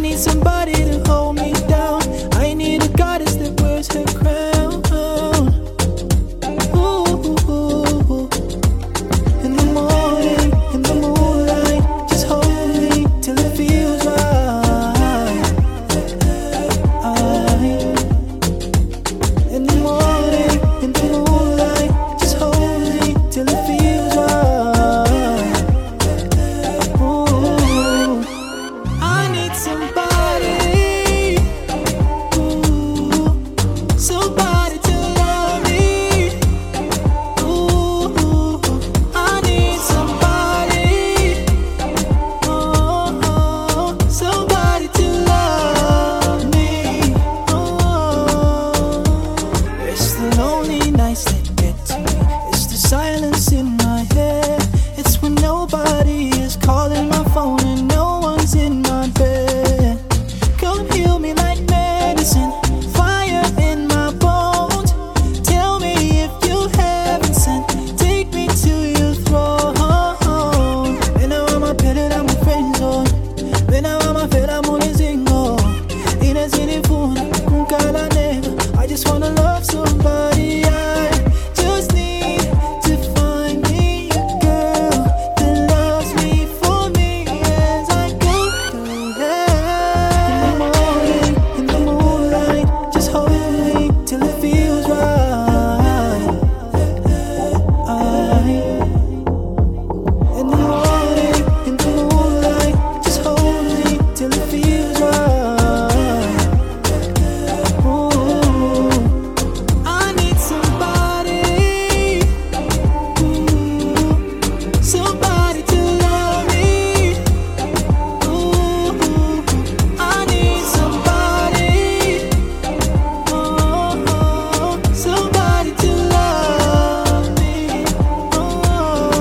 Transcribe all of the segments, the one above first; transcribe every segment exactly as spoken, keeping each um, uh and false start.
need somebody to hold me down. I need a goddess that wears her crown. Ooh, in the morning, in the moonlight, just hold me till it feels right. I, in the morning, in the moonlight, just hold me till it feels right. Ooh, I need somebody, ooh, somebody to love me. Ooh, I need somebody, oh, somebody to love me. Oh, it's the lonely nights that get to me. It's the silence in my head. It's when nobody is calling my phone and no one's in my bed. Come heal me like medicine, fire in my bones. Tell me if you haven't sent, take me to your throne. Ven a mamá, pero era muy friend zone. Ven a mamá, pero I'm only single. In a city full, con cara negra. I just wanna love somebody. I just need to find me a girl that loves me for me as I go through hell. In the morning, in the moonlight, just hold me till it feels right. I, in the morning, in the moonlight, just hold me till it feels right. Ooh, I need somebody, ooh, somebody to love me. Ooh, I need somebody, oh, somebody to love me.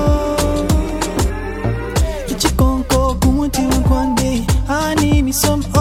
Oh, ichi konko kumu tiwa kwande. I need me some